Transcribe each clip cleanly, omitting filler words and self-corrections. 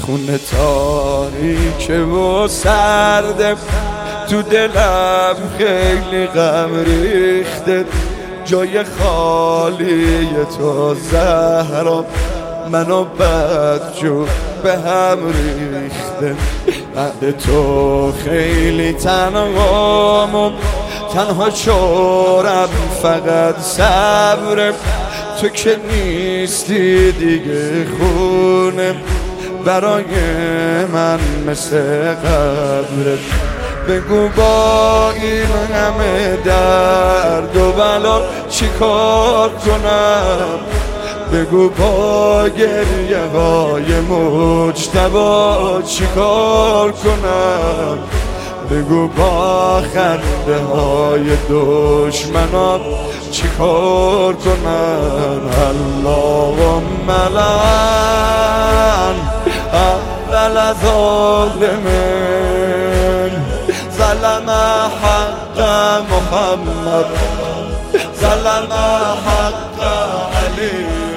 خونه تاریکه و سرده، تو دلم خیلی غم ریخته، جای خالی تو زهرا منو بدجور به هم ریخته. بعد تو خیلی تنهام و تنها شورم فقط صبرم، تو که نیستی دیگه خونه برای من مثل قبرت. بگو با این همه درد و بلا چی کار کنم، بگو با گریه های مجتبی چی کار کنم، بگو با خنده های دشمنان چی کار کنم. اللهم لعن اول ظالمین ظلم حق محمد ظلم حق علی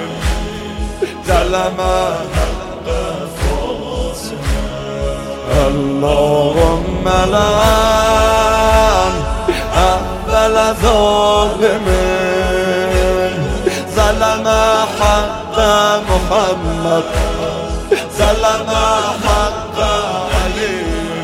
ظلم حق فاطمه. اللهم لعن اول ظالمین ظلم حق محمد ظلم حق علی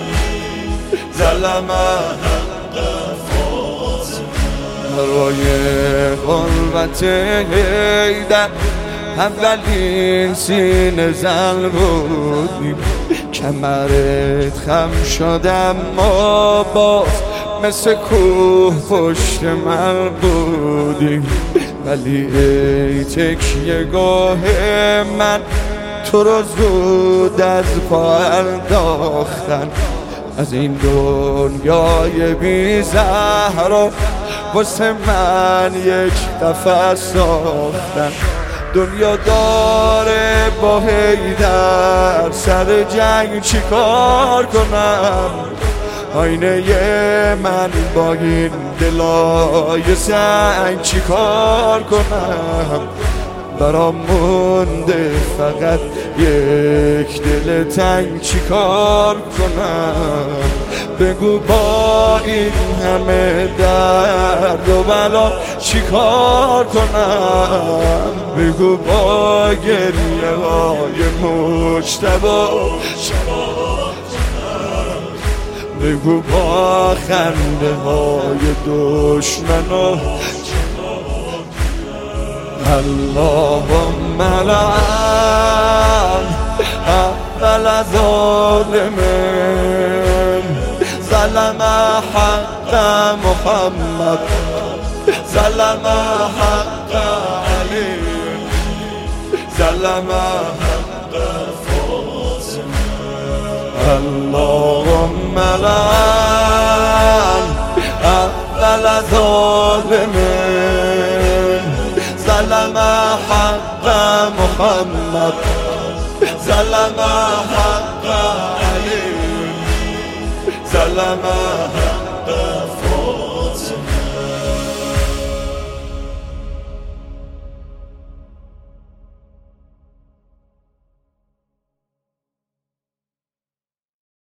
ظلم حق فاطمه. روی غربت حیدر اولین سینه زن بودیم، کمرت خم شدم ما باز مثل کوه پشت من بودیم، ولی ای تکیه گاه من تو رو زود از پا انداختن. از این دنیای بی زهر واسه من یک قفس ساختن. دنیا داره با حیدر سر جنگ چی کار کنم، آینه من با این دلای سنگ چی کار کنم. برام مونده فقط یک دل تنگ چی کار کنم. بگو با این همه درد و بلا چی کار کنم، بگو با گریه های مجتبی بگو با خنده های دشمنان. اللهم لعن اول ظالمین ظلم حق محمد ظلم حق علی ظلم حق فاطمه. اللهم لعن اول ظالمین ظلم حق محمد ظلم حق علی ظلم